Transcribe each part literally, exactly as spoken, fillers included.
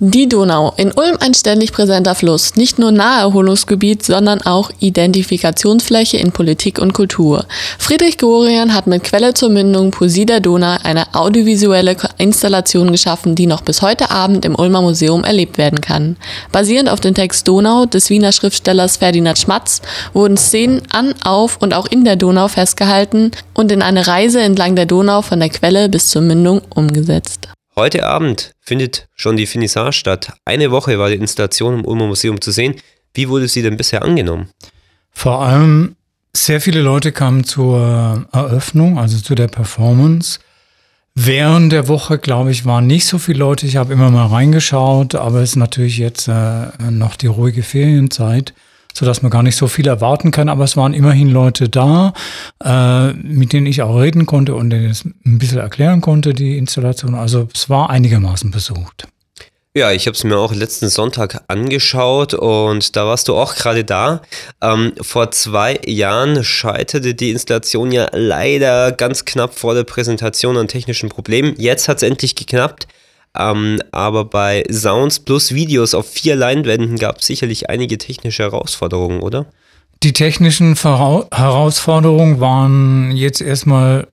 Die Donau, in Ulm ein ständig präsenter Fluss, nicht nur Naherholungsgebiet, sondern auch Identifikationsfläche in Politik und Kultur. Friedrich Gorian hat mit Quelle zur Mündung Poesie der Donau eine audiovisuelle Installation geschaffen, die noch bis heute Abend im Ulmer Museum erlebt werden kann. Basierend auf dem Text Donau des Wiener Schriftstellers Ferdinand Schmatz wurden Szenen an, auf und auch in der Donau festgehalten und in eine Reise entlang der Donau von der Quelle bis zur Mündung umgesetzt. Heute Abend findet schon die Finissage statt. Eine Woche war die Installation im Ulmer Museum zu sehen. Wie wurde sie denn bisher angenommen? Vor allem sehr viele Leute kamen zur Eröffnung, also zu der Performance. Während der Woche, glaube ich, waren nicht so viele Leute. Ich habe immer mal reingeschaut, aber es ist natürlich jetzt äh, noch die ruhige Ferienzeit, sodass man gar nicht so viel erwarten kann. Aber es waren immerhin Leute da, äh, mit denen ich auch reden konnte und denen es ein bisschen erklären konnte, die Installation. Also es war einigermaßen besucht. Ja, ich habe es mir auch letzten Sonntag angeschaut und da warst du auch gerade da. Ähm, vor zwei Jahren scheiterte die Installation ja leider ganz knapp vor der Präsentation an technischen Problemen. Jetzt hat es endlich geklappt. Ähm, aber bei Sounds plus Videos auf vier Leinwänden gab es sicherlich einige technische Herausforderungen, oder? Die technischen Vora- Herausforderungen waren jetzt erstmal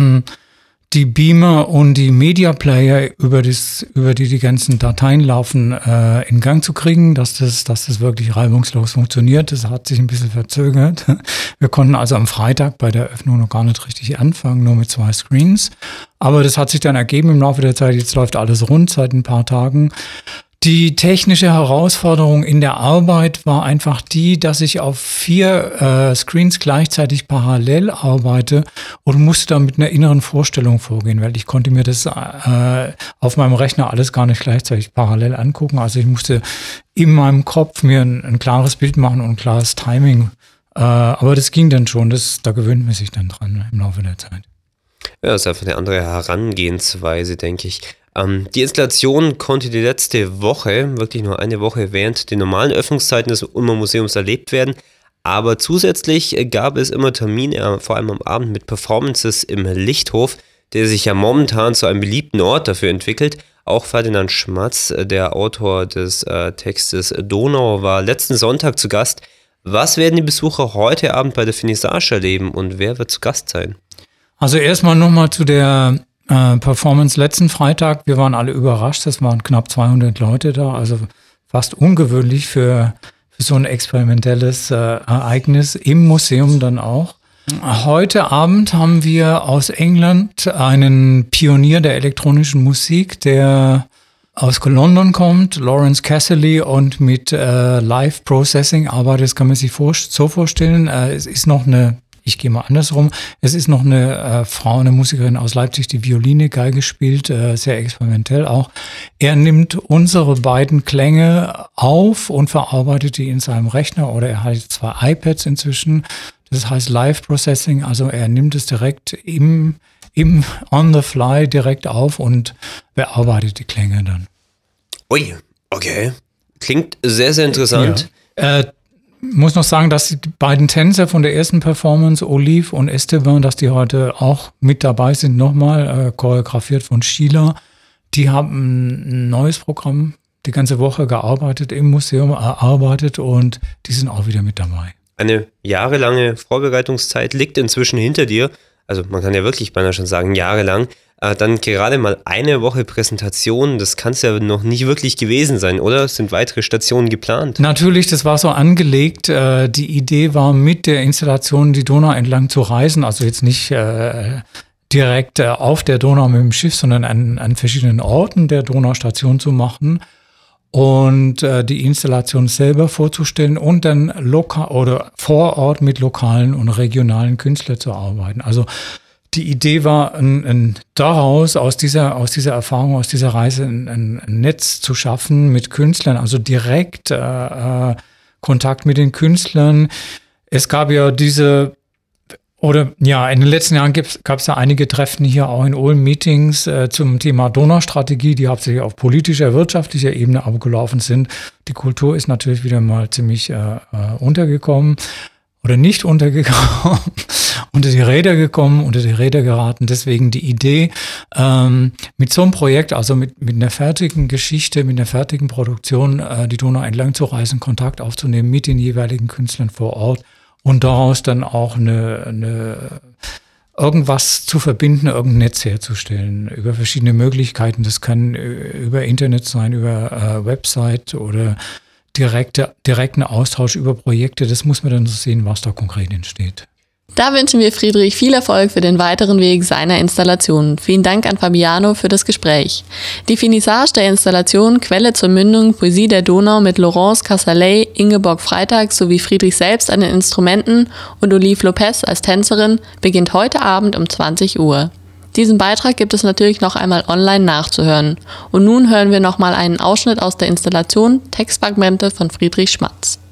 die Beamer und die Media Player, über, das, über die die ganzen Dateien laufen, äh, in Gang zu kriegen, dass das, dass das wirklich reibungslos funktioniert. Das hat sich ein bisschen verzögert. Wir konnten also am Freitag bei der Eröffnung noch gar nicht richtig anfangen, nur mit zwei Screens. Aber das hat sich dann ergeben im Laufe der Zeit. Jetzt läuft alles rund seit ein paar Tagen. Die technische Herausforderung in der Arbeit war einfach die, dass ich auf vier äh, Screens gleichzeitig parallel arbeite und musste da mit einer inneren Vorstellung vorgehen, weil ich konnte mir das äh, auf meinem Rechner alles gar nicht gleichzeitig parallel angucken. Also ich musste in meinem Kopf mir ein, ein klares Bild machen und ein klares Timing. Äh, aber das ging dann schon, das, da gewöhnt man sich dann dran im Laufe der Zeit. Ja, das ist einfach eine andere Herangehensweise, denke ich. Ähm, die Installation konnte die letzte Woche, wirklich nur eine Woche während den normalen Öffnungszeiten des Ulmer Museums erlebt werden. Aber zusätzlich gab es immer Termine, vor allem am Abend, mit Performances im Lichthof, der sich ja momentan zu einem beliebten Ort dafür entwickelt. Auch Ferdinand Schmatz, der Autor des äh, Textes Donau, war letzten Sonntag zu Gast. Was werden die Besucher heute Abend bei der Finissage erleben und wer wird zu Gast sein? Also erstmal nochmal zu der äh, Performance letzten Freitag. Wir waren alle überrascht, es waren knapp zweihundert Leute da, also fast ungewöhnlich für, für so ein experimentelles äh, Ereignis im Museum dann auch. Heute Abend haben wir aus England einen Pionier der elektronischen Musik, der aus London kommt, Lawrence Casserly, und mit äh, Live Processing arbeitet. Das kann man sich vor, so vorstellen. Äh, es ist noch eine Ich gehe mal andersrum. Es ist noch eine äh, Frau, eine Musikerin aus Leipzig, die Violine, Geige spielt, äh, sehr experimentell auch. Er nimmt unsere beiden Klänge auf und verarbeitet die in seinem Rechner, oder er hat zwei iPads inzwischen. Das heißt Live Processing, also er nimmt es direkt im, im on the fly direkt auf und bearbeitet die Klänge dann. Ui, okay. Klingt sehr, sehr interessant. Ja. Äh, muss noch sagen, dass die beiden Tänzer von der ersten Performance, Olive und Esteban, dass die heute auch mit dabei sind, nochmal, äh, choreografiert von Sheila. Die haben ein neues Programm die ganze Woche gearbeitet, im Museum erarbeitet, und die sind auch wieder mit dabei. Eine jahrelange Vorbereitungszeit liegt inzwischen hinter dir. Also man kann ja wirklich beinahe schon sagen, jahrelang. Äh, dann gerade mal eine Woche Präsentation, das kann es ja noch nicht wirklich gewesen sein, oder? Sind weitere Stationen geplant? Natürlich, das war so angelegt. Äh, die Idee war, mit der Installation die Donau entlang zu reisen, also jetzt nicht äh, direkt äh, auf der Donau mit dem Schiff, sondern an, an verschiedenen Orten der Donaustation zu machen und äh, die Installation selber vorzustellen und dann lokal oder vor Ort mit lokalen und regionalen Künstlern zu arbeiten. Also die Idee war, ein, ein, daraus, aus dieser, aus dieser Erfahrung, aus dieser Reise ein, ein Netz zu schaffen mit Künstlern, also direkt äh, äh, Kontakt mit den Künstlern. Es gab ja diese, oder ja, in den letzten Jahren gab es ja einige Treffen hier auch in Ulm, Meetings äh, zum Thema Donaustrategie, die hauptsächlich auf politischer, wirtschaftlicher Ebene abgelaufen sind. Die Kultur ist natürlich wieder mal ziemlich äh, äh, untergekommen. oder nicht untergekommen, unter die Räder gekommen, unter die Räder geraten. Deswegen die Idee, ähm, mit so einem Projekt, also mit, mit einer fertigen Geschichte, mit einer fertigen Produktion, äh, die Donau entlang zu reisen, Kontakt aufzunehmen mit den jeweiligen Künstlern vor Ort und daraus dann auch eine, eine irgendwas zu verbinden, irgendein Netz herzustellen über verschiedene Möglichkeiten. Das kann über Internet sein, über äh, Website oder direkte, direkten Austausch über Projekte. Das muss man dann so sehen, was da konkret entsteht. Da wünschen wir Friedrich viel Erfolg für den weiteren Weg seiner Installation. Vielen Dank an Fabiano für das Gespräch. Die Finissage der Installation Quelle zur Mündung Poesie der Donau mit Laurence Cassalet, Ingeborg Freitag sowie Friedrich selbst an den Instrumenten und Olive Lopez als Tänzerin beginnt heute Abend um zwanzig Uhr. Diesen Beitrag gibt es natürlich noch einmal online nachzuhören. Und nun hören wir nochmal einen Ausschnitt aus der Installation Textfragmente von Friedrich Schmatz.